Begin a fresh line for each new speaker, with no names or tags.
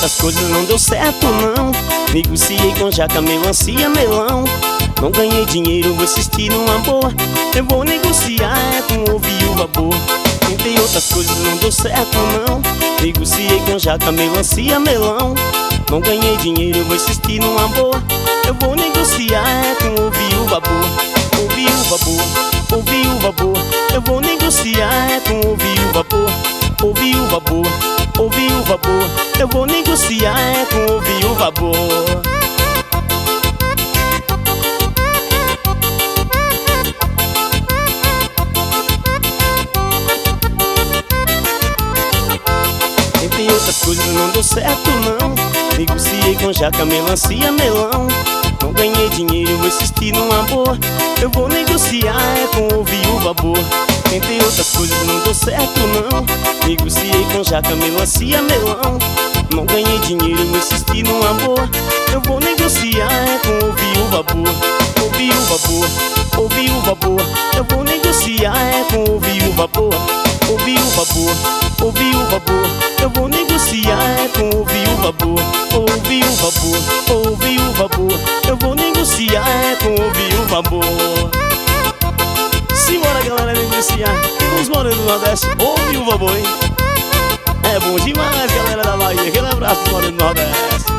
outras coisas não deu certo não. Negociei com jaca, melancia, melão. Não ganhei dinheiro, vou insistir numa boa. Eu vou negociar com o viúva boa. Tentei outras coisas, não deu certo não. Negociei com jaca, melancia, melão. Não ganhei dinheiro, vou insistir numa boa. Eu vou negociar com o viúva boa. O viúva boa, o viúva boa. Eu vou negociar com o viúva boa. O viúva boa, o viúva boa. Eu vou negociar com o viúva boa. Tentei outras coisas, não deu certo não. Negociei com jaca, melancia, melão. Não ganhei dinheiro, vou insistir numa boa. Eu vou negociar com o viúva boa. Tentei outras coisas, não deu certo não. Negociei com jaca, melancia, melão. Não ganhei dinheiro, vou insistir numa boa. Eu vou negociar com o viúva boa. O viúva boa, o viúva boa. Eu vou negociar com o viúva boa. O viúva boa, o viúva boa. Eu vou negociar com o viúva boa. O viúva boa, o viúva boa. Eu vou negociar com o viúva boa. Simbora, galera, negociar com os morenos do Nordeste. Ô viúva boa, hein? É bom demais, galera da Bahia. Aquele abraço, moreno do Nordeste.